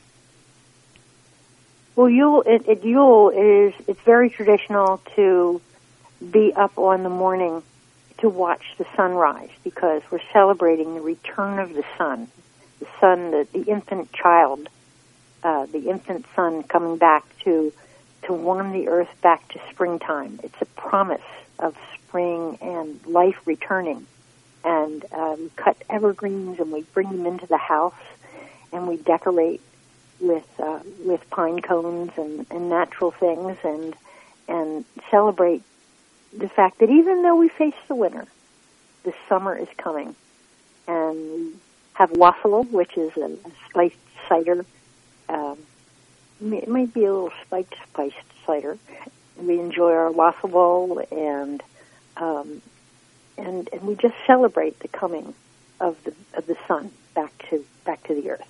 [SPEAKER 16] Well, Yule, it, it, Yule is, it's very traditional to be up on the morning to watch the sunrise because we're celebrating the return of the sun. the sun, the, the infant child, uh, the infant sun coming back to to warm the earth back to springtime. It's a promise of spring and life returning. And uh, we cut evergreens and we bring them into the house, and we decorate with uh, with pine cones and, and natural things, and and celebrate the fact that even though we face the winter, the summer is coming. And we have wassail, which is a, a spiced cider. Um, it might be a little spiked spiced cider. We enjoy our wassail, and um, and and we just celebrate the coming of the of the sun back to back to the earth.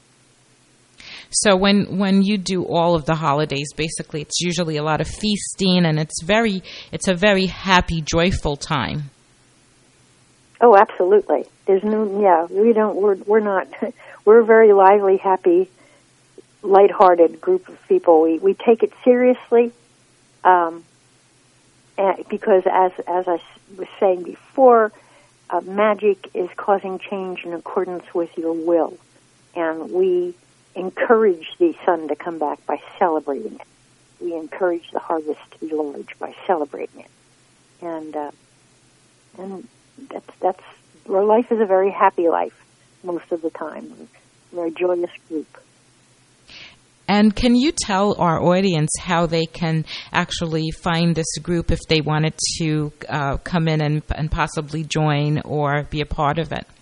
[SPEAKER 13] So when when you do all of the holidays, basically it's usually a lot of feasting, and it's very it's a very happy, joyful time.
[SPEAKER 16] Oh, absolutely. There's no yeah, we don't we're we're not we're a very lively, happy, lighthearted group of people. We we take it seriously, um, and because as as I was saying before, uh, magic is causing change in accordance with your will, and we encourage the sun to come back by celebrating it. We encourage the harvest to be large by celebrating it, and uh, and that's that's our life is a very happy life most of the time. We're a joyous group.
[SPEAKER 13] And can you tell our audience how they can actually find this group if they wanted to uh, come in and, and possibly join or be a part of it?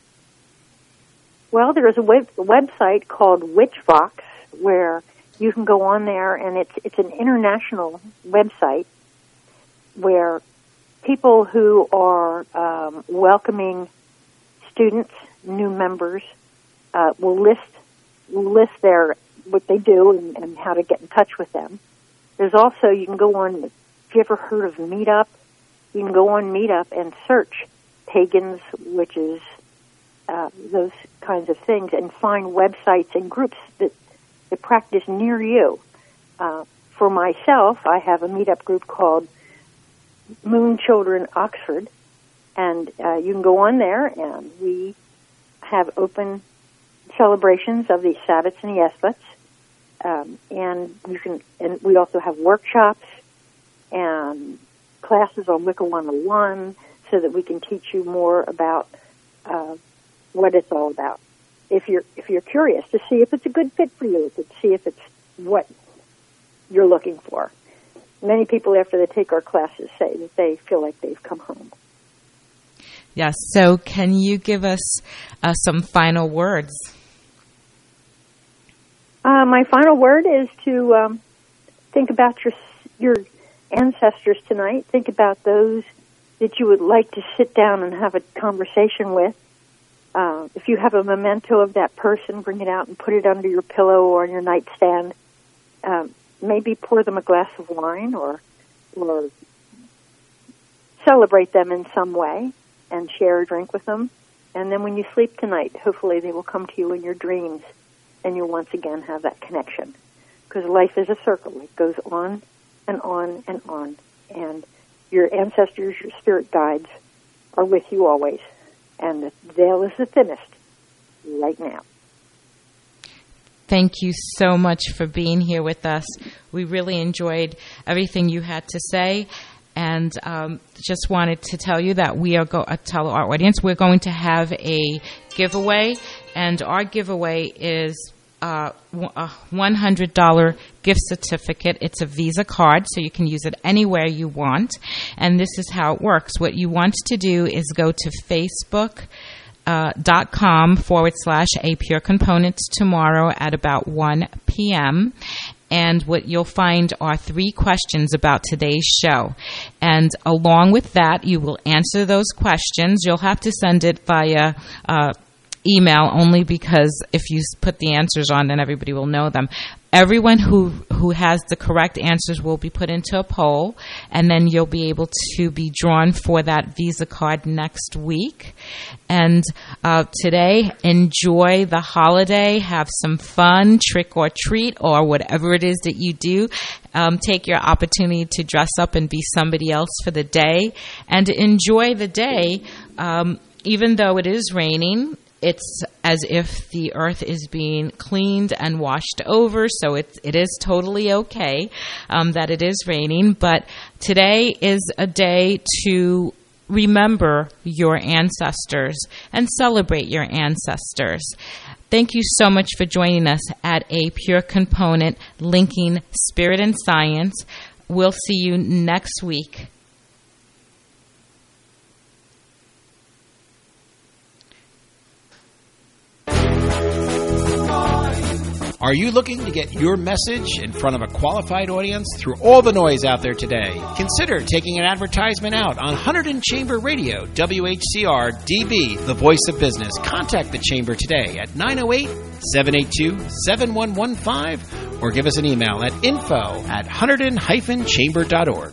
[SPEAKER 16] Well, there is a, web, a website called WitchVox where you can go on there, and it's it's an international website where people who are um, welcoming students, new members, uh, will list will list their what they do and, and how to get in touch with them. There's also, you can go on, if you ever heard of Meetup, you can go on Meetup and search pagans, witches, uh, those kinds of things, and find websites and groups that, that practice near you. Uh, for myself, I have a Meetup group called Moon Children Oxford, and uh, you can go on there, and we have open celebrations of the Sabbats and the Esbats. Um, and you can, and we also have workshops and classes on Wicca one oh one, so that we can teach you more about uh, what it's all about. If you're if you're curious to see if it's a good fit for you, to see if it's what you're looking for. Many people, after they take our classes, say that they feel like they've come home.
[SPEAKER 13] Yes. So, can you give us uh, some final words?
[SPEAKER 16] Uh, my final word is to um, think about your your ancestors tonight. Think about those that you would like to sit down and have a conversation with. Uh, if you have a memento of that person, bring it out and put it under your pillow or on your nightstand. Um, maybe pour them a glass of wine, or or celebrate them in some way and share a drink with them. And then when you sleep tonight, hopefully they will come to you in your dreams, and you'll once again have that connection. Because life is a circle. It goes on and on and on. And your ancestors, your spirit guides, are with you always. And the veil is the thinnest right now.
[SPEAKER 13] Thank you so much for being here with us. We really enjoyed everything you had to say. And um, just wanted to tell you that we are go- uh, tell our audience we're going to have a giveaway, and our giveaway is uh, a one hundred dollars gift certificate. It's a Visa card, so you can use it anywhere you want. And this is how it works. What you want to do is go to Facebook. Uh, dot com forward slash A Pure Components tomorrow at about one p.m. And what you'll find are three questions about today's show. And along with that, you will answer those questions. You'll have to send it via uh, email, only because if you put the answers on, then everybody will know them. Everyone who, who has the correct answers will be put into a poll, and then you'll be able to be drawn for that Visa card next week. And uh, today, enjoy the holiday, have some fun, trick or treat, or whatever it is that you do. Um, take your opportunity to dress up and be somebody else for the day, and enjoy the day, um, even though it is raining. It's as if the earth is being cleaned and washed over. So it, it is totally okay um, that it is raining. But today is a day to remember your ancestors and celebrate your ancestors. Thank you so much for joining us at A Pure Component, linking spirit and science. We'll see you next week.
[SPEAKER 2] Are you looking to get your message in front of a qualified audience through all the noise out there today? Consider taking an advertisement out on Hunterdon Chamber Radio, W H C R D B, the voice of business. Contact the Chamber today at nine oh eight, seven eight two, seven one one five or give us an email at info at hunterdon dash chamber dot org.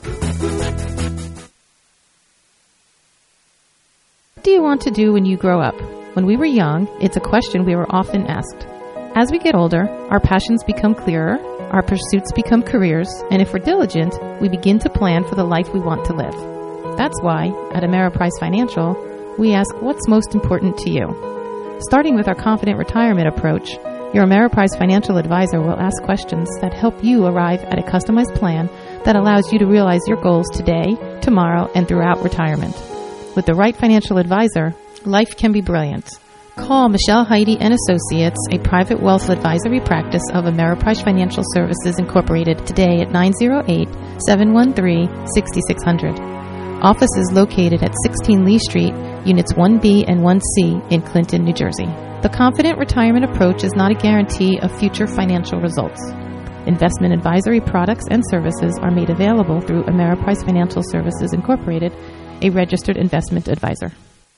[SPEAKER 19] What do you want to do when you grow up? When we were young, it's a question we were often asked. As we get older, our passions become clearer, our pursuits become careers, and if we're diligent, we begin to plan for the life we want to live. That's why, at Ameriprise Financial, we ask what's most important to you. Starting with our Confident Retirement approach, your Ameriprise Financial advisor will ask questions that help you arrive at a customized plan that allows you to realize your goals today, tomorrow, and throughout retirement. With the right financial advisor, life can be brilliant. Call Michelle Heidi and Associates, a private wealth advisory practice of Ameriprise Financial Services Incorporated, today at nine oh eight, seven one three, six six zero zero. Office is located at sixteen Lee Street, Units one B and one C in Clinton, New Jersey. The Confident Retirement approach is not a guarantee of future financial results. Investment advisory products and services are made available through Ameriprise Financial Services Incorporated, a registered investment advisor.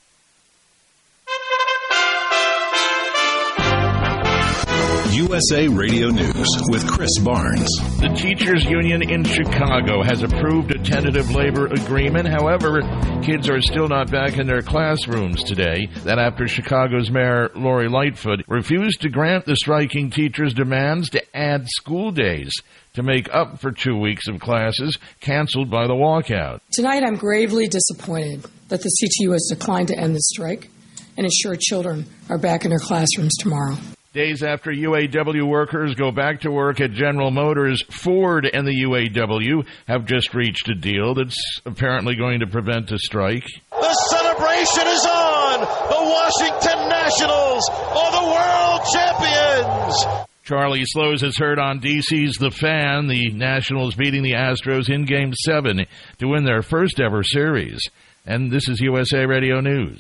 [SPEAKER 20] U S A Radio News with Chris Barnes.
[SPEAKER 6] The Teachers Union in Chicago has approved a tentative labor agreement. However, kids are still not back in their classrooms today. That after Chicago's Mayor Lori Lightfoot refused to grant the striking teachers' demands to add school days to make up for two weeks of classes canceled by the walkout.
[SPEAKER 7] Tonight, I'm gravely disappointed that the C T U has declined to end the strike and ensure children are back in their classrooms tomorrow.
[SPEAKER 6] Days after U A W workers go back to work at General Motors, Ford and the U A W have just reached a deal that's apparently going to prevent a strike.
[SPEAKER 8] The celebration is on! The Washington Nationals are the world champions!
[SPEAKER 6] Charlie Slows has heard on D C's The Fan, the Nationals beating the Astros in Game seven to win their first ever series. And this is U S A Radio News.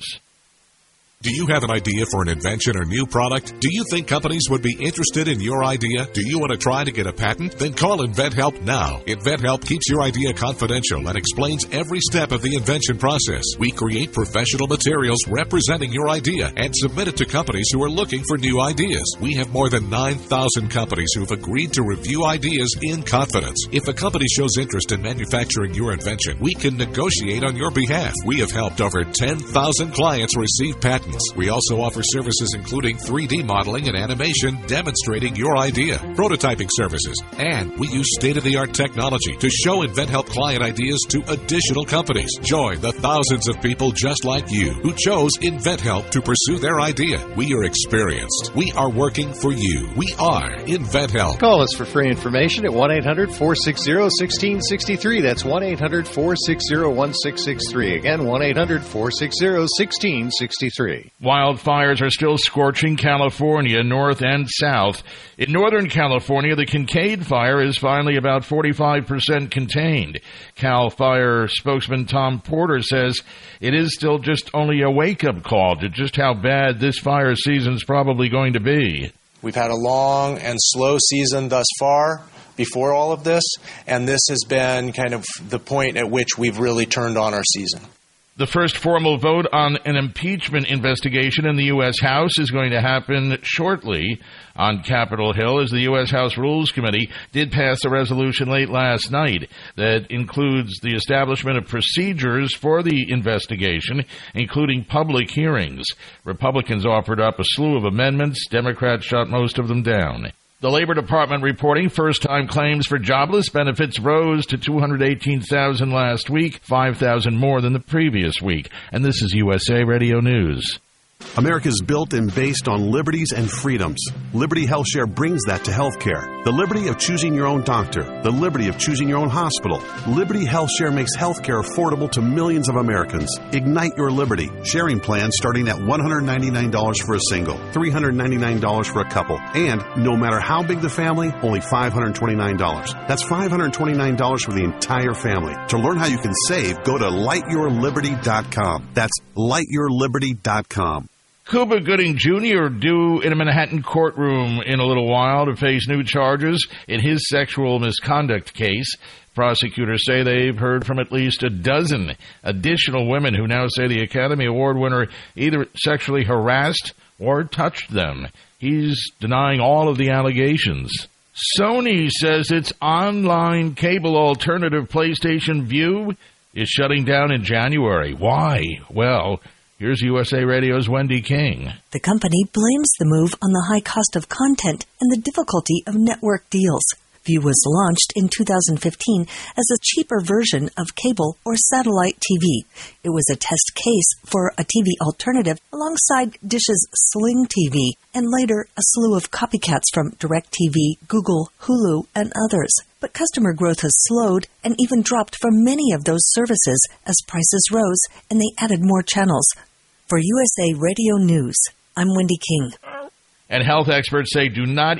[SPEAKER 5] Do you have an idea for an invention or new product? Do you think companies would be interested in your idea? Do you want to try to get a patent? Then call InventHelp now. InventHelp keeps your idea confidential and explains every step of the invention process. We create professional materials representing your idea and submit it to companies who are looking for new ideas. We have more than nine thousand companies who have agreed to review ideas in confidence. If a company shows interest in manufacturing your invention, we can negotiate on your behalf. We have helped over ten thousand clients receive patents. We also offer services including three D modeling and animation demonstrating your idea, prototyping services, and we use state-of-the-art technology to show InventHelp client ideas to additional companies. Join the thousands of people just like you who chose InventHelp to pursue their idea. We are experienced. We are working for you. We are InventHelp.
[SPEAKER 9] Call us for free information at one eight hundred, four six zero, one six six three. That's one eight hundred, four six zero, one six six three. Again, one eight hundred, four six zero, one six six three.
[SPEAKER 6] Wildfires are still scorching California, north and south. In Northern California, the Kincaid fire is finally about forty-five percent contained. Cal Fire spokesman Tom Porter says it is still just only a wake-up call to just how bad this fire season's probably going to be.
[SPEAKER 10] We've had a long and slow season thus far before all of this, and this has been kind of the point at which we've really turned on our season.
[SPEAKER 6] The first formal vote on an impeachment investigation in the U S House is going to happen shortly on Capitol Hill, as the U S House Rules Committee did pass a resolution late last night that includes the establishment of procedures for the investigation, including public hearings. Republicans offered up a slew of amendments. Democrats shot most of them down. The Labor Department reporting first-time claims for jobless benefits rose to two hundred eighteen thousand last week, five thousand more than the previous week. And this is U S A Radio News.
[SPEAKER 11] America's built and based on liberties and freedoms. Liberty HealthShare brings that to healthcare. The liberty of choosing your own doctor. The liberty of choosing your own hospital. Liberty HealthShare makes healthcare affordable to millions of Americans. Ignite your liberty. Sharing plans starting at one hundred ninety-nine dollars for a single, three hundred ninety-nine dollars for a couple, and no matter how big the family, only five hundred twenty-nine dollars. That's five hundred twenty-nine dollars for the entire family. To learn how you can save, go to light your liberty dot com. That's light your liberty dot com.
[SPEAKER 6] Cuba Gooding Junior due in a Manhattan courtroom in a little while to face new charges in his sexual misconduct case. Prosecutors say they've heard from at least a dozen additional women who now say the Academy Award winner either sexually harassed or touched them. He's denying all of the allegations. Sony says its online cable alternative PlayStation Vue is shutting down in January. Why? Well, here's U S A Radio's Wendy King.
[SPEAKER 12] The company blames the move on the high cost of content and the difficulty of network deals. Vue was launched in two thousand fifteen as a cheaper version of cable or satellite T V. It was a test case for a T V alternative alongside Dish's Sling T V, and later a slew of copycats from DirecTV, Google, Hulu, and others. But customer growth has slowed and even dropped for many of those services as prices rose and they added more channels. For U S A Radio News, I'm Wendy King.
[SPEAKER 6] And health experts say do not